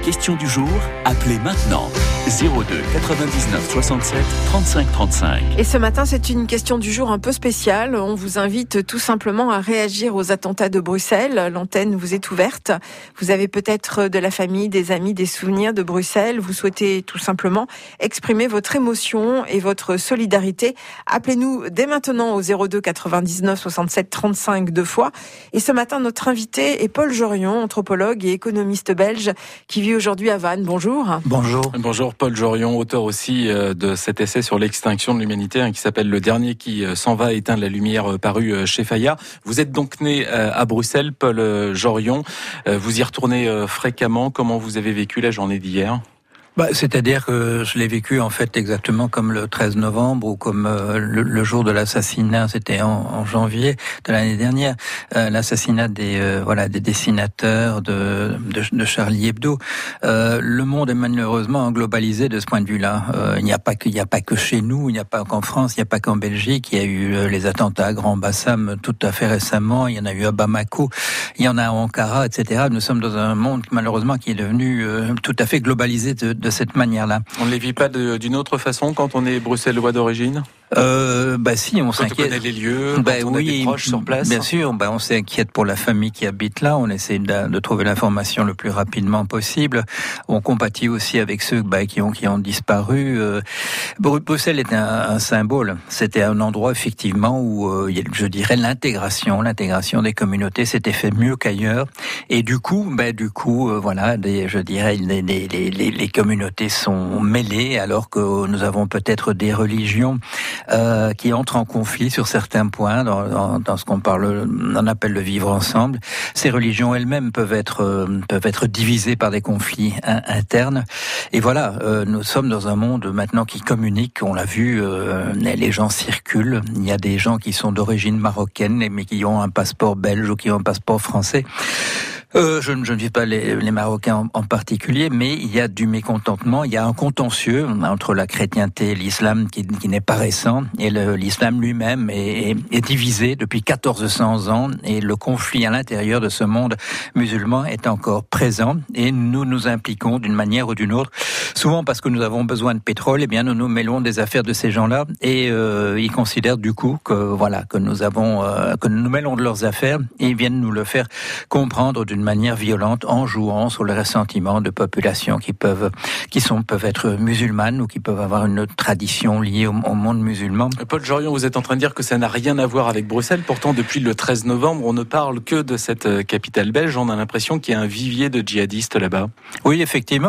question du jour, appelez maintenant 02 99 67 35 35. Et ce matin, c'est une question du jour un peu spéciale. On vous invite tout simplement à réagir aux attentats de Bruxelles. L'antenne vous est ouverte. Vous avez peut-être de la famille, des amis, des souvenirs de Bruxelles. Vous souhaitez tout simplement exprimer votre émotion et votre solidarité. Appelez-nous dès maintenant au 02 99 67 35 deux fois. Et ce matin, notre invité est Paul Jorion, anthropologue et économiste belge qui vit aujourd'hui à Vannes. Bonjour. Bonjour. Bonjour Paul Jorion, auteur aussi de cet essai sur l'extinction de l'humanité qui s'appelle Le dernier qui s'en va éteindre la lumière, paru chez Fayard. Vous êtes donc né à Bruxelles, Paul Jorion. Vous y retournez fréquemment. Comment vous avez vécu la journée d'hier ? C'est-à-dire que je l'ai vécu en fait exactement comme le 13 novembre ou comme le jour de l'assassinat, c'était en janvier de l'année dernière, l'assassinat des dessinateurs de Charlie Hebdo. Le monde est malheureusement globalisé de ce point de vue-là. Il n'y a pas que chez nous, il n'y a pas qu'en France, il n'y a pas qu'en Belgique. Il y a eu les attentats à Grand Bassam tout à fait récemment. Il y en a eu à Bamako, il y en a à Ankara, etc. Nous sommes dans un monde malheureusement qui est devenu tout à fait globalisé de cette manière-là. On ne les vit pas d'une autre façon quand on est bruxellois d'origine ? Si, on s'inquiète. Quand on connaît les lieux, quand on a des proches sur place. Bien sûr, on s'inquiète pour la famille qui habite là. On essaie de trouver l'information le plus rapidement possible. On compatit aussi avec ceux qui ont disparu. Bruxelles est un symbole. C'était un endroit effectivement où je dirais l'intégration des communautés s'était fait mieux qu'ailleurs. Et du coup, les communautés sont mêlées alors que nous avons peut-être des religions qui entrent en conflit sur certains points dans ce on appelle le vivre ensemble. Ces religions elles-mêmes peuvent être divisées par des conflits internes. Et voilà, nous sommes dans un monde maintenant qui communique. On l'a vu, les gens circulent. Il y a des gens qui sont d'origine marocaine mais qui ont un passeport belge ou qui ont un passeport français. Je ne vis pas les Marocains en particulier, mais il y a du mécontentement, il y a un contentieux entre la chrétienté et l'islam qui n'est pas récent, et l'islam lui-même est divisé depuis 1400 ans, et le conflit à l'intérieur de ce monde musulman est encore présent, et nous nous impliquons d'une manière ou d'une autre, souvent parce que nous avons besoin de pétrole, nous nous mêlons des affaires de ces gens-là, et ils considèrent du coup que nous mêlons de leurs affaires, et ils viennent nous le faire comprendre d'une manière violente en jouant sur le ressentiment de populations qui peuvent être musulmanes ou qui peuvent avoir une tradition liée au monde musulman. Paul Jorion, vous êtes en train de dire que ça n'a rien à voir avec Bruxelles. Pourtant, depuis le 13 novembre, on ne parle que de cette capitale belge. On a l'impression qu'il y a un vivier de djihadistes là-bas. Mais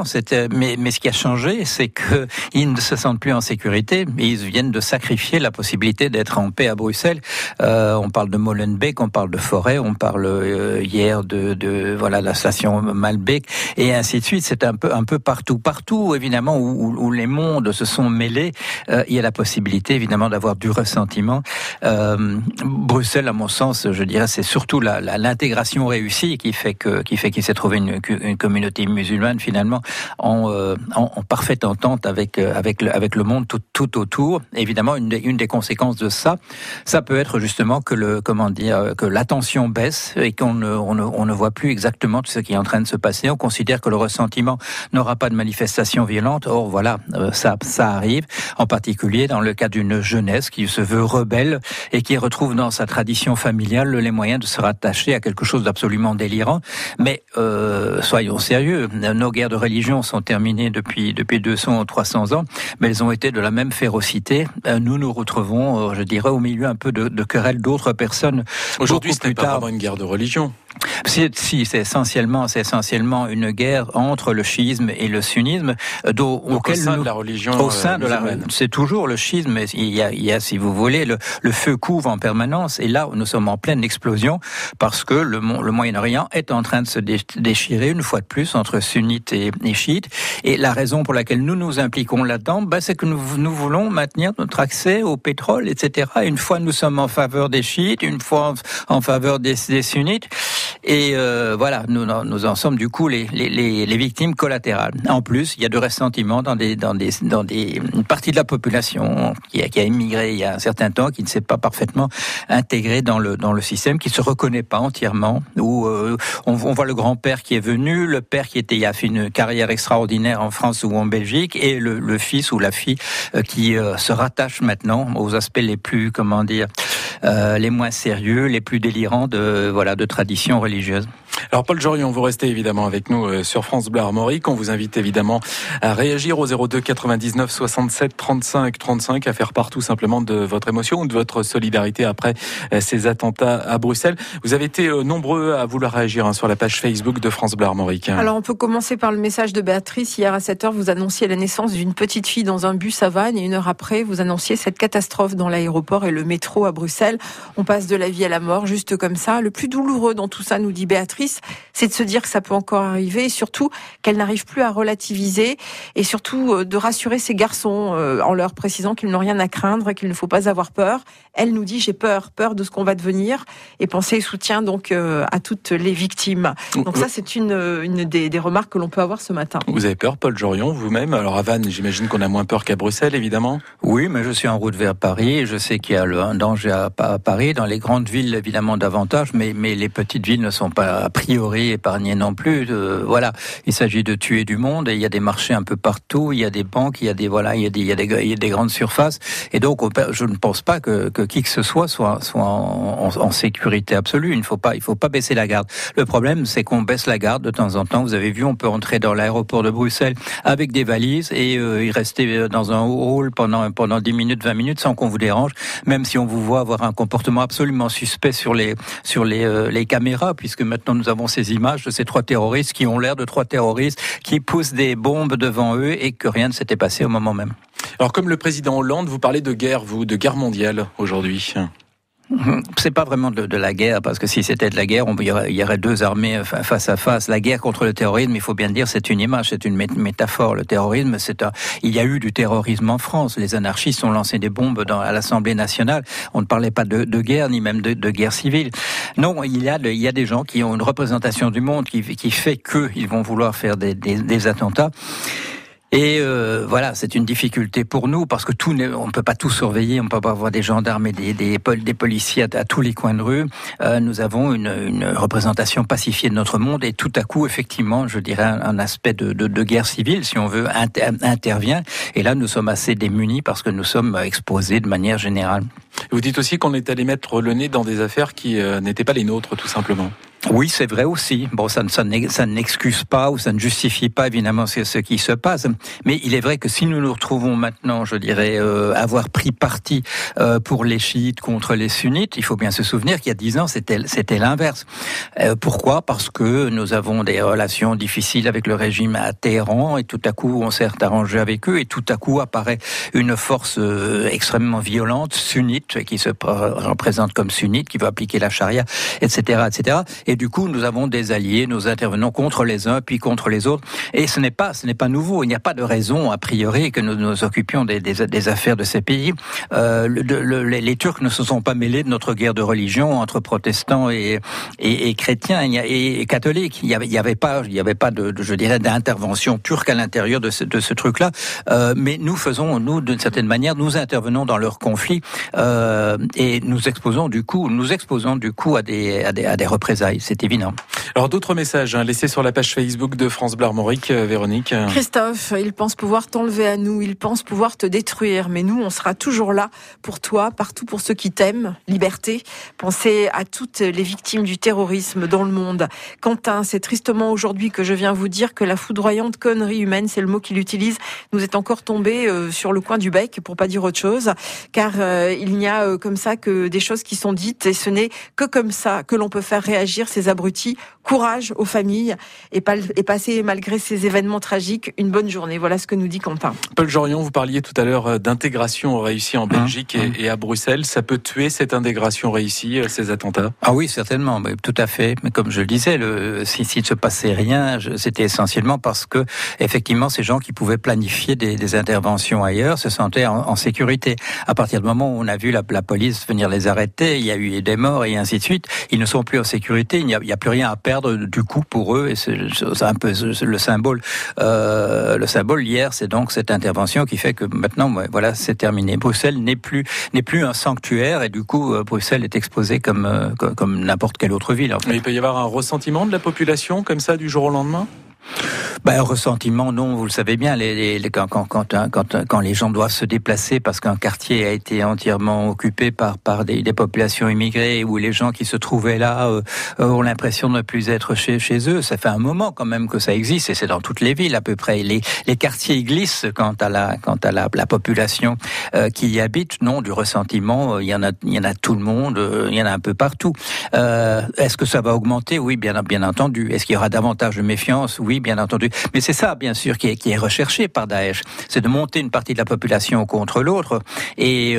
ce qui a changé, c'est qu'ils ne se sentent plus en sécurité. Ils viennent de sacrifier la possibilité d'être en paix à Bruxelles. On parle de Molenbeek, on parle de Forêt, on parle hier de la station Malbec et ainsi de suite. C'est un peu partout évidemment où les mondes se sont mêlés. Il y a la possibilité évidemment d'avoir du ressentiment. Bruxelles, à mon sens, je dirais, c'est surtout l'intégration réussie qui fait qu'il s'est trouvé une communauté musulmane finalement en parfaite entente avec le monde tout autour. Évidemment, une des conséquences de ça peut être justement que l'attention baisse et qu'on ne voit plus exactement tout ce qui est en train de se passer. On considère que le ressentiment n'aura pas de manifestation violente. Or, ça arrive, en particulier dans le cas d'une jeunesse qui se veut rebelle et qui retrouve dans sa tradition familiale les moyens de se rattacher à quelque chose d'absolument délirant. Mais soyons sérieux, nos guerres de religion sont terminées depuis 200 ou 300 ans, mais elles ont été de la même férocité. Nous nous retrouvons, je dirais, au milieu un peu de querelles d'autres personnes. Aujourd'hui, ce n'est pas vraiment une guerre de religion. Si, c'est essentiellement une guerre entre le chiisme et le sunnisme, au sein de la religion. C'est toujours le schisme. Il y a, si vous voulez, le feu couve en permanence. Et là, nous sommes en pleine explosion parce que le Moyen-Orient est en train de se déchirer une fois de plus entre sunnites et chiites. Et la raison pour laquelle nous nous impliquons là-dedans, c'est que nous voulons maintenir notre accès au pétrole, etc. Une fois nous sommes en faveur des chiites, une fois en faveur des sunnites. Et voilà, nous en sommes du coup les victimes collatérales. En plus, il y a de ressentiment dans une partie de la population qui a immigré il y a un certain temps, qui ne s'est pas parfaitement intégré dans le système, qui se reconnaît pas entièrement. Où on voit le grand-père qui est venu, le père qui a fait une carrière extraordinaire en France ou en Belgique, et le fils ou la fille qui se rattache maintenant aux aspects les plus, les moins sérieux, les plus délirants de tradition religieuse. Alors Paul Jorion, vous restez évidemment avec nous sur France Bleu Armorique. On vous invite évidemment à réagir au 02 99 67 35 35, à faire part tout simplement de votre émotion ou de votre solidarité après ces attentats à Bruxelles. Vous avez été nombreux à vouloir réagir sur la page Facebook de France Bleu Armorique. Alors on peut commencer par le message de Béatrice. Hier à 7h, vous annonciez la naissance d'une petite fille dans un bus à Vannes, et 1 heure après, vous annonciez cette catastrophe dans l'aéroport et le métro à Bruxelles. On passe de la vie à la mort, juste comme ça. Le plus douloureux dans tout ça, nous dit Béatrice, c'est de se dire que ça peut encore arriver, et surtout qu'elle n'arrive plus à relativiser, et surtout de rassurer ces garçons en leur précisant qu'ils n'ont rien à craindre et qu'il ne faut pas avoir peur. Elle nous dit: j'ai peur de ce qu'on va devenir, et pensée et soutien donc à toutes les victimes. Donc ça, c'est une des remarques que l'on peut avoir ce matin. Vous avez peur, Paul Jorion, vous-même? Alors à Vannes, j'imagine qu'on a moins peur qu'à Bruxelles, évidemment. Oui, mais je suis en route vers Paris, et je sais qu'il y a un danger à Paris. Dans les grandes villes, évidemment, davantage, mais les petites villes ne sont pas a priori épargnées non plus. Voilà, il s'agit de tuer du monde, et il y a des marchés un peu partout, il y a des banques, il y a des grandes surfaces, et donc je ne pense pas que qui que ce soit en sécurité absolue. Il faut pas baisser la garde. Le problème, c'est qu'on baisse la garde de temps en temps. Vous avez vu, on peut entrer dans l'aéroport de Bruxelles avec des valises et y rester dans un hall pendant 10 minutes, 20 minutes sans qu'on vous dérange, même si on vous voit avoir un comportement absolument suspect sur les caméras, puisque maintenant nous avons ces images de ces 3 terroristes qui ont l'air de 3 terroristes qui poussent des bombes devant eux, et que rien ne s'était passé au moment même. Alors comme le président Hollande, vous parlez de guerre mondiale aujourd'hui. C'est pas vraiment de la guerre, parce que si c'était de la guerre, il y aurait 2 armées face à face. La guerre contre le terrorisme, il faut bien le dire, c'est une image, c'est une métaphore. Le terrorisme, il y a eu du terrorisme en France. Les anarchistes ont lancé des bombes à l'Assemblée nationale. On ne parlait pas de guerre, ni même de guerre civile. Non, il y a des gens qui ont une représentation du monde qui fait qu'ils vont vouloir faire des attentats. Et voilà, c'est une difficulté pour nous, parce que on peut pas tout surveiller, on peut pas avoir des gendarmes et des policiers à tous les coins de rue. Nous avons une représentation pacifiée de notre monde, et tout à coup, effectivement, je dirais un aspect de guerre civile, si on veut, intervient. Et là, nous sommes assez démunis parce que nous sommes exposés de manière générale. Vous dites aussi qu'on est allé mettre le nez dans des affaires qui n'étaient pas les nôtres, tout simplement. Oui, c'est vrai aussi. Bon, ça n'excuse pas ou ça ne justifie pas évidemment ce qui se passe. Mais il est vrai que si nous nous retrouvons maintenant, je dirais, avoir pris parti pour les chiites contre les sunnites, il faut bien se souvenir qu'il y a 10 ans, c'était l'inverse. Pourquoi ? Parce que nous avons des relations difficiles avec le régime à Téhéran, et tout à coup on s'est arrangé avec eux, et tout à coup apparaît une force extrêmement violente, sunnite, qui se représente comme sunnite, qui veut appliquer la charia, etc., etc. Et du coup, nous avons des alliés, nous intervenons contre les uns, puis contre les autres. Et ce n'est pas nouveau. Il n'y a pas de raison, a priori, que nous nous occupions des affaires de ces pays. Les Turcs ne se sont pas mêlés de notre guerre de religion entre protestants et chrétiens et catholiques. Il y avait pas je dirais, d'intervention turque à l'intérieur de ce truc-là. Mais nous, d'une certaine manière, nous intervenons dans leur conflit, et nous exposons du coup à des représailles. C'est évident. Alors d'autres messages laissés sur la page Facebook de France Bleu Armorique, Véronique. Christophe, ils pensent pouvoir t'enlever à nous, ils pensent pouvoir te détruire, mais nous on sera toujours là pour toi, partout pour ceux qui t'aiment. Liberté. Pensez à toutes les victimes du terrorisme dans le monde. Quentin, c'est tristement aujourd'hui que je viens vous dire que la foudroyante connerie humaine, c'est le mot qu'il utilise, nous est encore tombée sur le coin du bec, pour pas dire autre chose, car il n'y a comme ça que des choses qui sont dites, et ce n'est que comme ça que l'on peut faire réagir ces abrutis. Courage aux familles, et passer malgré ces événements tragiques une bonne journée. Voilà ce que nous dit Quentin. Paul Jorion, vous parliez tout à l'heure d'intégration réussie en Belgique et à Bruxelles. Ça peut tuer cette intégration réussie, ces attentats ? Ah oui, certainement, mais tout à fait. Mais comme je le disais, s'il ne se passait rien, c'était essentiellement parce que, effectivement, ces gens qui pouvaient planifier des interventions ailleurs se sentaient en sécurité. À partir du moment où on a vu la police venir les arrêter, il y a eu des morts et ainsi de suite, ils ne sont plus en sécurité. sécurité. Il n'y a plus rien à perdre du coup pour eux. Et c'est un peu le symbole. Le symbole hier, c'est donc cette intervention qui fait que maintenant, voilà, c'est terminé. Bruxelles n'est plus un sanctuaire et du coup, Bruxelles est exposée comme n'importe quelle autre ville. En fait. Mais il peut y avoir un ressentiment de la population comme ça du jour au lendemain ? Ressentiment, non, vous le savez bien, quand les gens doivent se déplacer parce qu'un quartier a été entièrement occupé par des populations immigrées où les gens qui se trouvaient là ont l'impression de ne plus être chez eux, ça fait un moment quand même que ça existe et c'est dans toutes les villes à peu près. Les quartiers glissent quant à la population qui y habite. Non, du ressentiment, il y en a tout le monde, il y en a un peu partout. Est-ce que ça va augmenter ? Oui, bien entendu. Est-ce qu'il y aura davantage de méfiance ? Oui, bien entendu. Mais c'est ça, bien sûr, qui est recherché par Daesh. C'est de monter une partie de la population contre l'autre. Et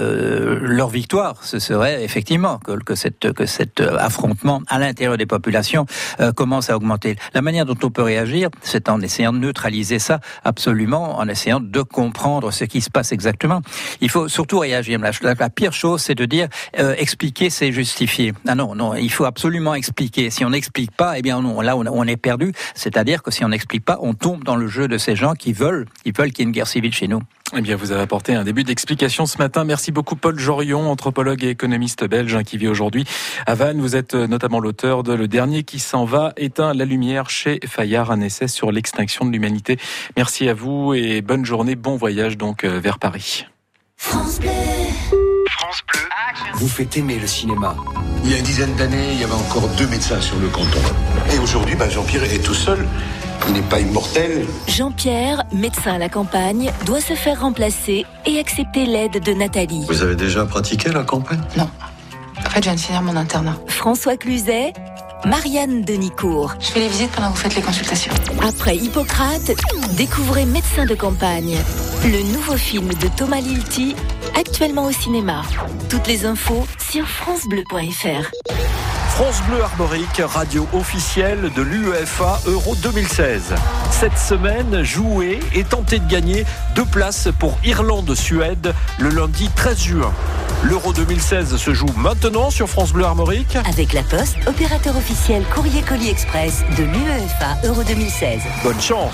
leur victoire, ce serait effectivement que cet affrontement à l'intérieur des populations commence à augmenter. La manière dont on peut réagir, c'est en essayant de neutraliser ça, absolument, en essayant de comprendre ce qui se passe exactement. Il faut surtout réagir. La pire chose, c'est de dire expliquer, c'est justifier. Ah non, il faut absolument expliquer. Si on n'explique pas, eh bien non, là on est perdu. C'est-à-dire que si on n'explique pas, on tombe dans le jeu de ces gens qui veulent qu'il y ait une guerre civile chez nous. Eh bien, vous avez apporté un début d'explication ce matin. Merci beaucoup, Paul Jorion, anthropologue et économiste belge qui vit aujourd'hui à Vannes. Vous êtes notamment l'auteur de Le Dernier qui s'en va, éteint la lumière chez Fayard, un essai sur l'extinction de l'humanité. Merci à vous et bonne journée, bon voyage donc vers Paris. France Bleu. France Bleu. Vous faites aimer le cinéma. Il y a une dizaine d'années, il y avait encore 2 médecins sur le canton. Et aujourd'hui, Jean-Pierre est tout seul. Il n'est pas immortel. Jean-Pierre, médecin à la campagne, doit se faire remplacer et accepter l'aide de Nathalie. Vous avez déjà pratiqué la campagne ? Non. En fait, je viens de finir mon internat. François Cluzet, Marianne Denicourt. Je fais les visites pendant que vous faites les consultations. Après Hippocrate, découvrez Médecin de campagne, le nouveau film de Thomas Lilti, actuellement au cinéma. Toutes les infos sur francebleu.fr. France Bleu Armorique, radio officielle de l'UEFA Euro 2016. Cette semaine, jouez et tentez de gagner 2 places pour Irlande-Suède le lundi 13 juin. L'Euro 2016 se joue maintenant sur France Bleu Armorique. Avec La Poste, opérateur officiel courrier-colis express de l'UEFA Euro 2016. Bonne chance.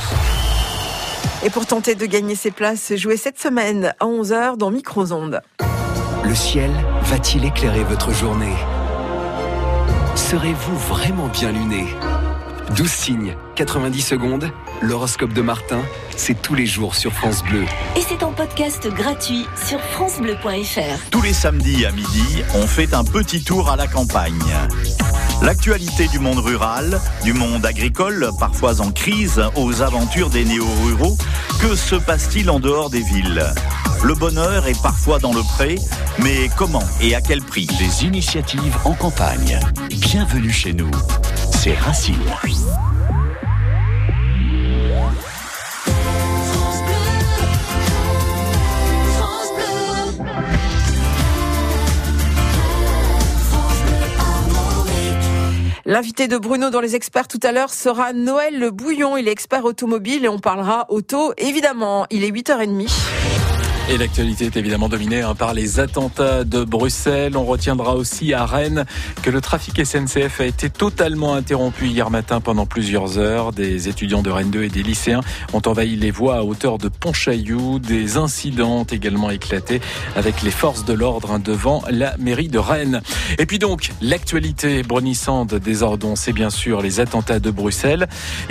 Et pour tenter de gagner ces places, jouez cette semaine à 11h dans Micro-ondes. Le ciel va-t-il éclairer votre journée ? Serez-vous vraiment bien luné ? 12 signes, 90 secondes, l'horoscope de Martin, c'est tous les jours sur France Bleu. Et c'est en podcast gratuit sur francebleu.fr. Tous les samedis à midi, on fait un petit tour à la campagne. L'actualité du monde rural, du monde agricole, parfois en crise, aux aventures des néo-ruraux. Que se passe-t-il en dehors des villes ? Le bonheur est parfois dans le pré, mais comment et à quel prix ? Des initiatives en campagne. Bienvenue chez nous. C'est Racine. L'invité de Bruno dans Les Experts tout à l'heure sera Noël Le Bouillon. Il est expert automobile et on parlera auto, évidemment. Il est 8h30. Et l'actualité est évidemment dominée par les attentats de Bruxelles. On retiendra aussi à Rennes que le trafic SNCF a été totalement interrompu hier matin pendant plusieurs heures. Des étudiants de Rennes 2 et des lycéens ont envahi les voies à hauteur de Pontchaillou. Des incidents ont également éclaté avec les forces de l'ordre devant la mairie de Rennes. Et puis donc, l'actualité brunissante des Ordons, c'est bien sûr les attentats de Bruxelles.